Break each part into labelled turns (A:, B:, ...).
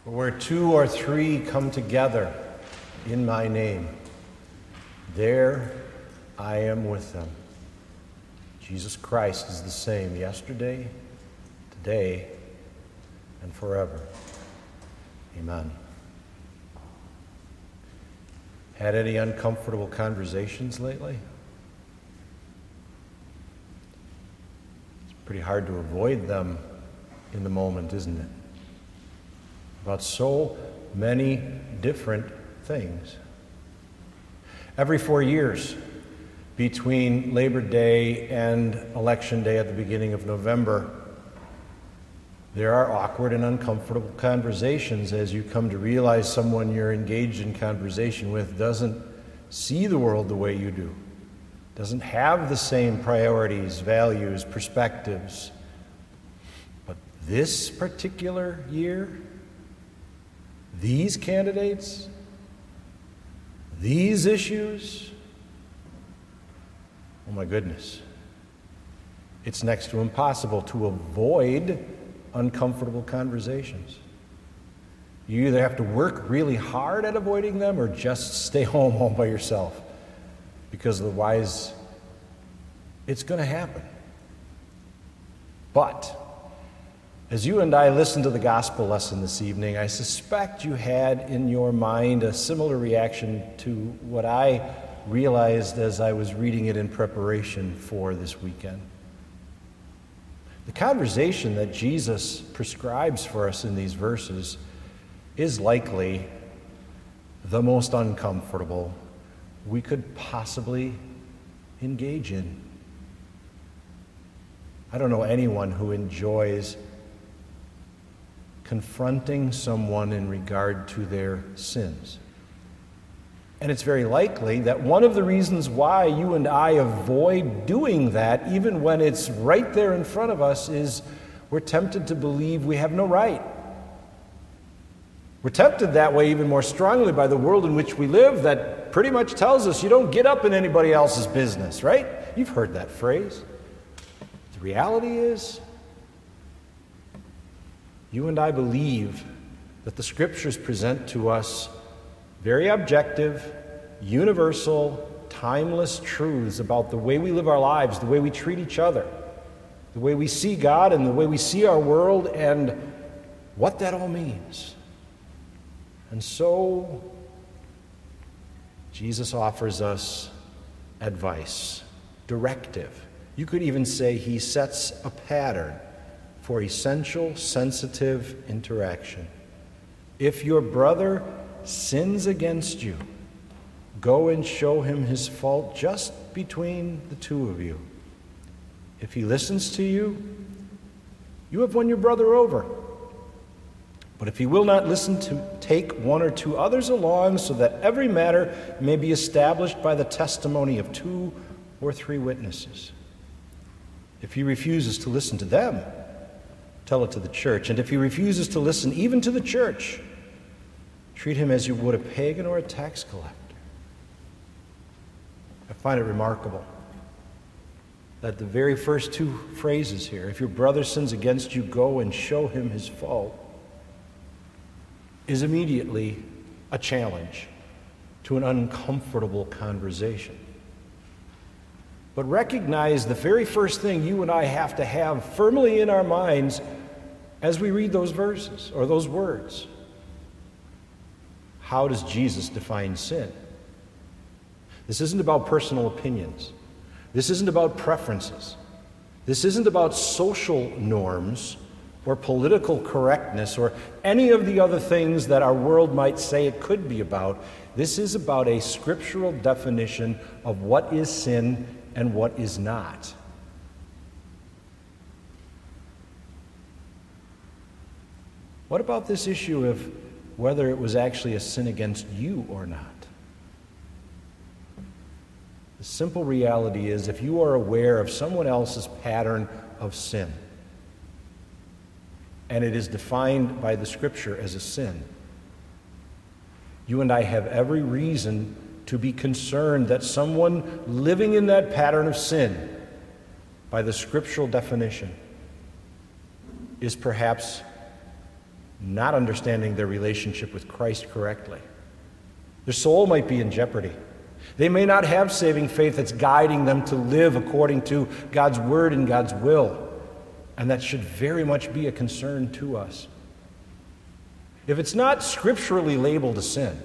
A: Where two or three come together in my name, there I am with them. Jesus Christ is the same yesterday, today, and forever. Amen. Had any uncomfortable conversations lately? It's pretty hard to avoid them in the moment, isn't it? About so many different things. Every 4 years, between Labor Day and Election Day at the beginning of November, there are awkward and uncomfortable conversations as you come to realize someone you're engaged in conversation with doesn't see the world the way you do, doesn't have the same priorities, values, perspectives. But this particular year, these candidates, these issues, oh my goodness, it's next to impossible to avoid uncomfortable conversations. You either have to work really hard at avoiding them or just stay home by yourself, because otherwise it's going to happen. But as you and I listened to the gospel lesson this evening, I suspect you had in your mind a similar reaction to what I realized as I was reading it in preparation for this weekend. The conversation that Jesus prescribes for us in these verses is likely the most uncomfortable we could possibly engage in. I don't know anyone who enjoys confronting someone in regard to their sins. And it's very likely that one of the reasons why you and I avoid doing that, even when it's right there in front of us, is we're tempted to believe we have no right. We're tempted that way even more strongly by the world in which we live that pretty much tells us you don't get up in anybody else's business, right? You've heard that phrase. The reality is, you and I believe that the Scriptures present to us very objective, universal, timeless truths about the way we live our lives, the way we treat each other, the way we see God and the way we see our world, and what that all means. And so, Jesus offers us advice, directive. You could even say he sets a pattern for essential, sensitive interaction. If your brother sins against you, go and show him his fault just between the two of you. If he listens to you, you have won your brother over. But if he will not listen, to take one or two others along, so that every matter may be established by the testimony of 2 or 3 witnesses. If he refuses to listen to them, tell it to the church. And if he refuses to listen even to the church, treat him as you would a pagan or a tax collector. I find it remarkable that the very first 2 phrases here, if your brother sins against you, go and show him his fault, is immediately a challenge to an uncomfortable conversation. But recognize the very first thing you and I have to have firmly in our minds as we read those verses or those words. How does Jesus define sin? This isn't about personal opinions. This isn't about preferences. This isn't about social norms or political correctness or any of the other things that our world might say it could be about. This is about a scriptural definition of what is sin and what is not. What about this issue of whether it was actually a sin against you or not? The simple reality is, if you are aware of someone else's pattern of sin, and it is defined by the Scripture as a sin, you and I have every reason to be concerned that someone living in that pattern of sin, by the scriptural definition, is perhaps not understanding their relationship with Christ correctly. Their soul might be in jeopardy. They may not have saving faith that's guiding them to live according to God's word and God's will. And that should very much be a concern to us. If it's not scripturally labeled a sin,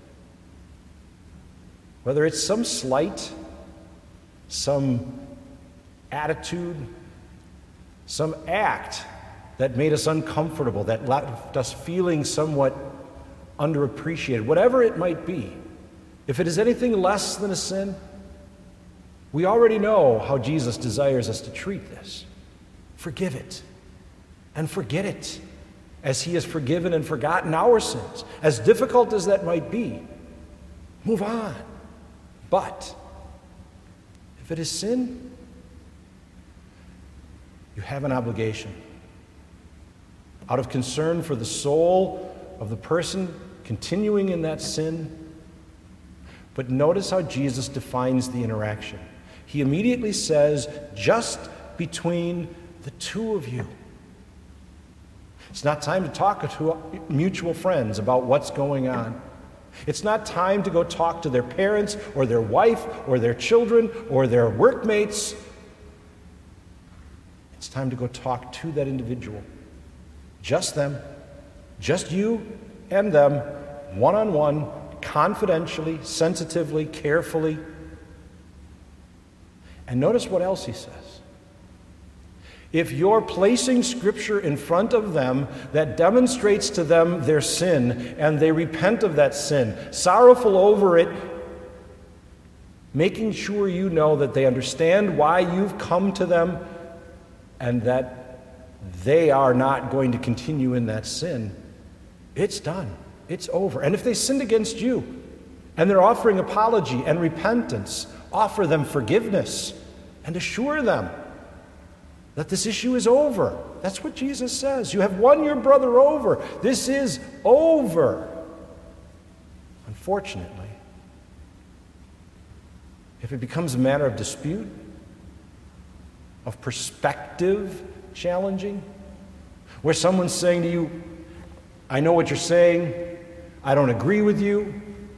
A: whether it's some slight, some attitude, some act that made us uncomfortable, that left us feeling somewhat underappreciated, whatever it might be, if it is anything less than a sin, we already know how Jesus desires us to treat this. Forgive it and forget it, as he has forgiven and forgotten our sins. As difficult as that might be, move on. But if it is sin, you have an obligation. Out of concern for the soul of the person continuing in that sin. But notice how Jesus defines the interaction. He immediately says, just between the two of you. It's not time to talk to mutual friends about what's going on. It's not time to go talk to their parents or their wife or their children or their workmates. It's time to go talk to that individual. Just them, just you and them, one-on-one, confidentially, sensitively, carefully. And notice what else he says. If you're placing Scripture in front of them that demonstrates to them their sin, and they repent of that sin, sorrowful over it, making sure you know that they understand why you've come to them and that they are not going to continue in that sin, it's done. It's over. And if they sinned against you and they're offering apology and repentance, offer them forgiveness and assure them that this issue is over. That's what Jesus says. You have won your brother over. This is over. Unfortunately, if it becomes a matter of dispute, of perspective challenging, where someone's saying to you, I know what you're saying, I don't agree with you,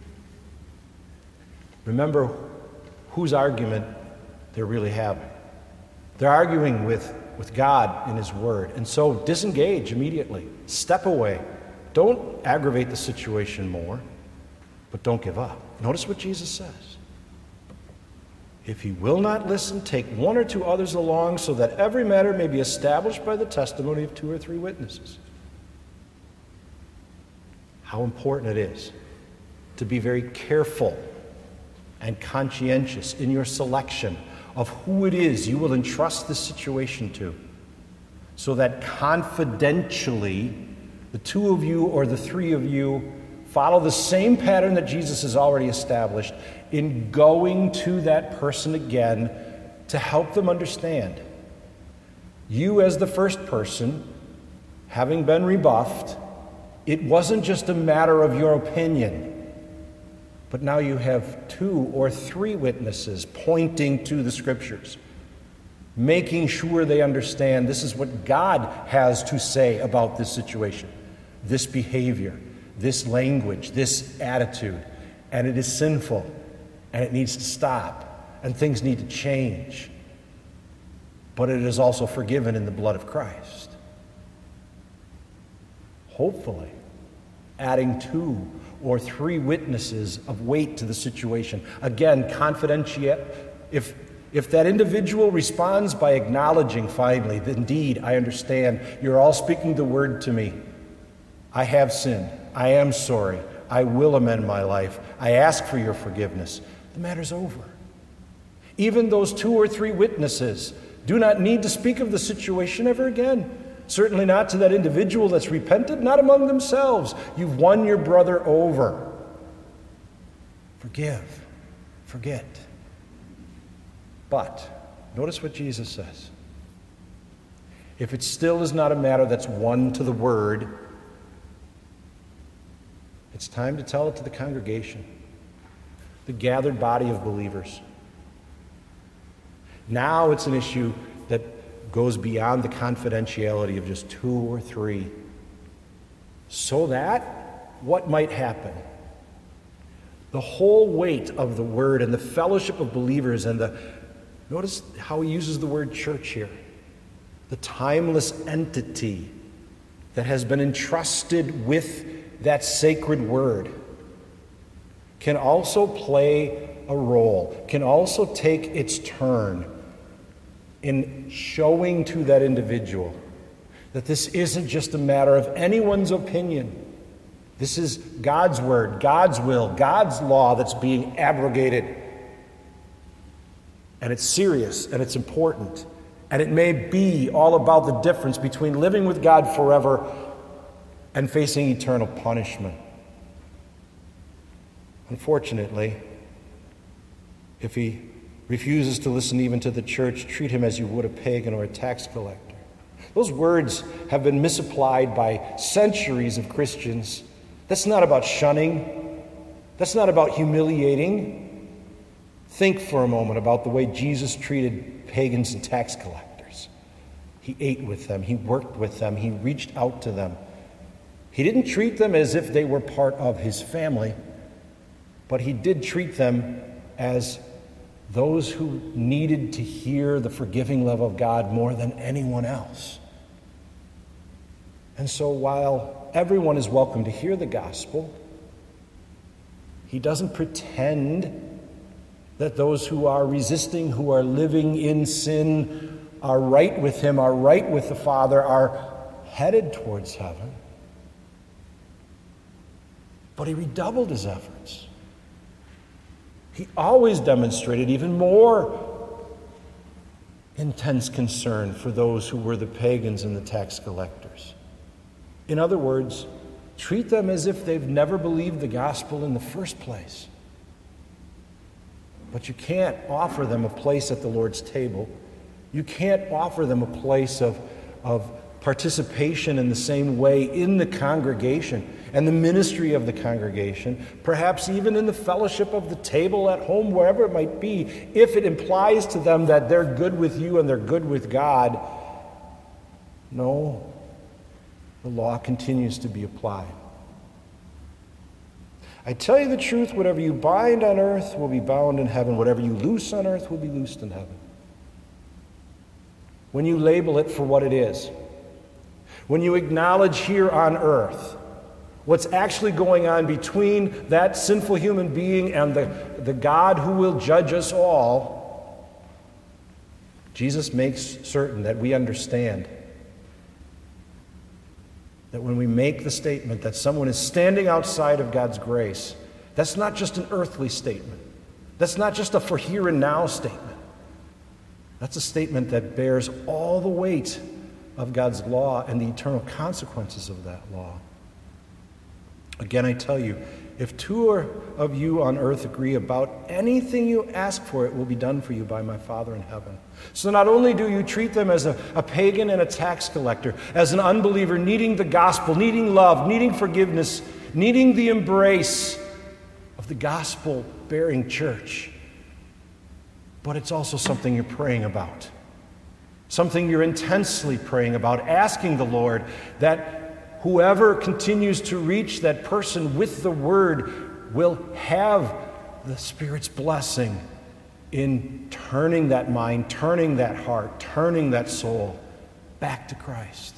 A: remember whose argument they're really having. They're arguing with God in His Word. And so disengage immediately. Step away. Don't aggravate the situation more, but don't give up. Notice what Jesus says. If he will not listen, take one or two others along so that every matter may be established by the testimony of 2 or 3 witnesses. How important it is to be very careful and conscientious in your selection of who it is you will entrust this situation to, so that confidentially the 2 of you or the 3 of you follow the same pattern that Jesus has already established in going to that person again to help them understand. You, as the first person, having been rebuffed, it wasn't just a matter of your opinion, but now you have 2 or 3 witnesses pointing to the Scriptures, making sure they understand this is what God has to say about this situation, this behavior, this language, this attitude, and it is sinful, and it needs to stop, and things need to change. But it is also forgiven in the blood of Christ. Hopefully, adding 2 or 3 witnesses of weight to the situation. Again, confidential. If that individual responds by acknowledging finally, that indeed, I understand, you're all speaking the word to me. I have sinned. I am sorry. I will amend my life. I ask for your forgiveness. The matter's over. Even those 2 or 3 witnesses do not need to speak of the situation ever again. Certainly not to that individual that's repented, not among themselves. You've won your brother over. Forgive. Forget. But notice what Jesus says. If it still is not a matter that's won to the word, it's time to tell it to the congregation, the gathered body of believers. Now it's an issue that goes beyond the confidentiality of just 2 or 3. So that what might happen? The whole weight of the word and the fellowship of believers and notice how he uses the word church here. The timeless entity that has been entrusted with that sacred word can also play a role, can also take its turn in showing to that individual that this isn't just a matter of anyone's opinion. This is God's word, God's will, God's law that's being abrogated. And it's serious and it's important. And it may be all about the difference between living with God forever and facing eternal punishment. Unfortunately, if he refuses to listen even to the church, treat him as you would a pagan or a tax collector. Those words have been misapplied by centuries of Christians. That's not about shunning. That's not about humiliating. Think for a moment about the way Jesus treated pagans and tax collectors. He ate with them. He worked with them. He reached out to them. He didn't treat them as if they were part of his family, but he did treat them as those who needed to hear the forgiving love of God more than anyone else. And so while everyone is welcome to hear the gospel, he doesn't pretend that those who are resisting, who are living in sin, are right with him, are right with the Father, are headed towards heaven. But he redoubled his efforts. He always demonstrated even more intense concern for those who were the pagans and the tax collectors. In other words, treat them as if they've never believed the gospel in the first place. But you can't offer them a place at the Lord's table. You can't offer them a place of participation in the same way in the congregation and the ministry of the congregation, perhaps even in the fellowship of the table at home, wherever it might be, if it implies to them that they're good with you and they're good with God. No, the law continues to be applied. I tell you the truth, whatever you bind on earth will be bound in heaven. Whatever you loose on earth will be loosed in heaven. When you label it for what it is, when you acknowledge here on earth what's actually going on between that sinful human being and the God who will judge us all, Jesus makes certain that we understand that when we make the statement that someone is standing outside of God's grace, that's not just an earthly statement. That's not just a for here and now statement. That's a statement that bears all the weight of God's law and the eternal consequences of that law. Again, I tell you, if two of you on earth agree about anything you ask for, it will be done for you by my Father in heaven. So not only do you treat them as a pagan and a tax collector, as an unbeliever needing the gospel, needing love, needing forgiveness, needing the embrace of the gospel-bearing church, but it's also something you're praying about, something you're intensely praying about, asking the Lord that whoever continues to reach that person with the word will have the Spirit's blessing in turning that mind, turning that heart, turning that soul back to Christ.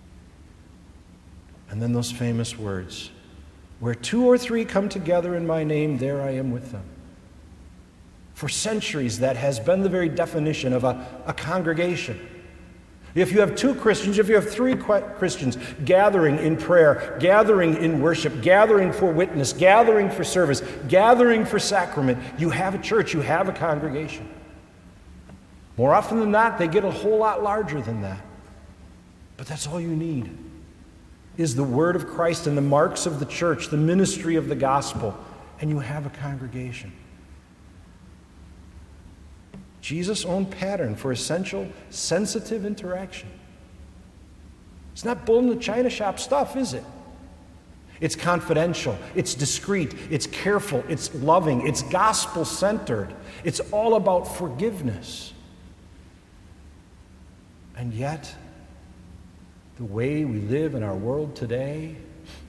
A: And then those famous words, where two or three come together in my name, there I am with them. For centuries, that has been the very definition of a congregation. If you have two Christians, if you have three Christians gathering in prayer, gathering in worship, gathering for witness, gathering for service, gathering for sacrament, you have a church, you have a congregation. More often than not, they get a whole lot larger than that. But that's all you need, is the word of Christ and the marks of the church, the ministry of the gospel, and you have a congregation. Jesus' own pattern for essential, sensitive interaction. It's not bull in the china shop stuff, is it? It's confidential, it's discreet, it's careful, it's loving, it's gospel-centered. It's all about forgiveness. And yet, the way we live in our world today,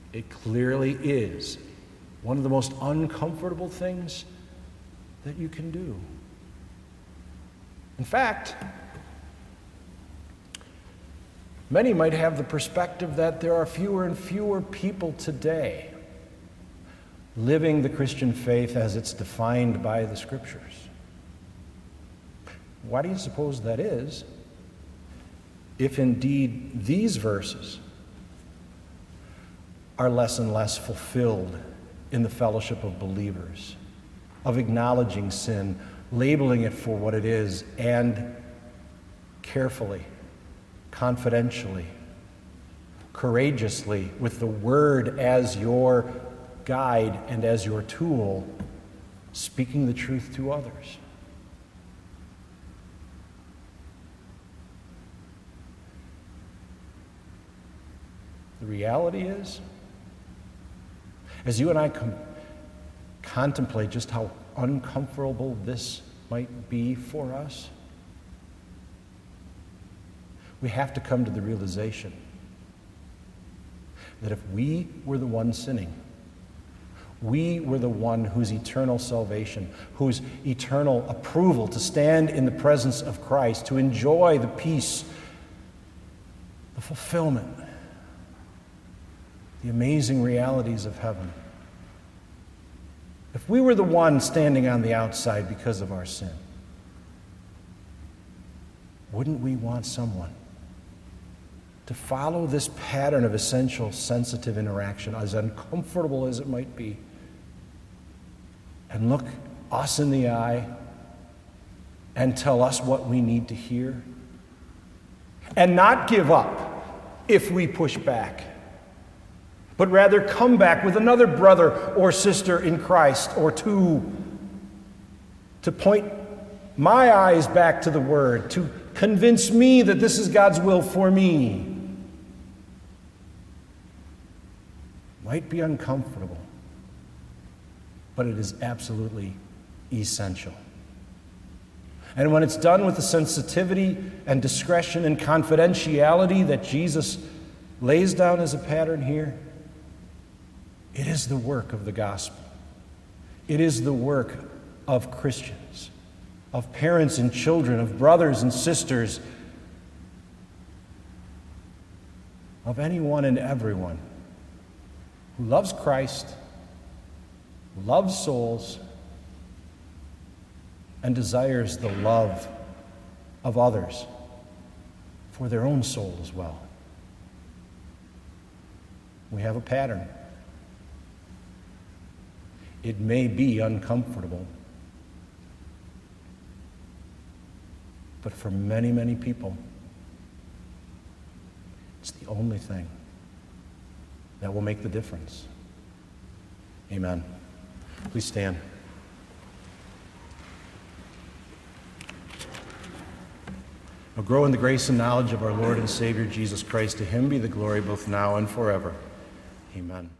A: It clearly is one of the most uncomfortable things that you can do. In fact, many might have the perspective that there are fewer and fewer people today living the Christian faith as it's defined by the Scriptures. Why do you suppose that is, if indeed these verses are less and less fulfilled in the fellowship of believers, of acknowledging sin, labeling it for what it is, and carefully, confidentially, courageously, with the Word as your guide and as your tool, speaking the truth to others? The reality is, as you and I contemplate just how uncomfortable this might be for us, we have to come to the realization that if we were the one sinning, we were the one whose eternal salvation, whose eternal approval to stand in the presence of Christ, to enjoy the peace, the fulfillment, the amazing realities of heaven. If we were the one standing on the outside because of our sin, wouldn't we want someone to follow this pattern of essential sensitive interaction, as uncomfortable as it might be, and look us in the eye and tell us what we need to hear, and not give up if we push back, but rather come back with another brother or sister in Christ or two to point my eyes back to the Word, to convince me that this is God's will for me? Might be uncomfortable, but it is absolutely essential. And when it's done with the sensitivity and discretion and confidentiality that Jesus lays down as a pattern here, it is the work of the gospel. It is the work of Christians, of parents and children, of brothers and sisters, of anyone and everyone who loves Christ, who loves souls, and desires the love of others for their own soul as well. We have a pattern. It may be uncomfortable, but for many, many people, it's the only thing that will make the difference. Amen. Please stand. Now grow in the grace and knowledge of our Lord and Savior Jesus Christ. To him be the glory both now and forever. Amen.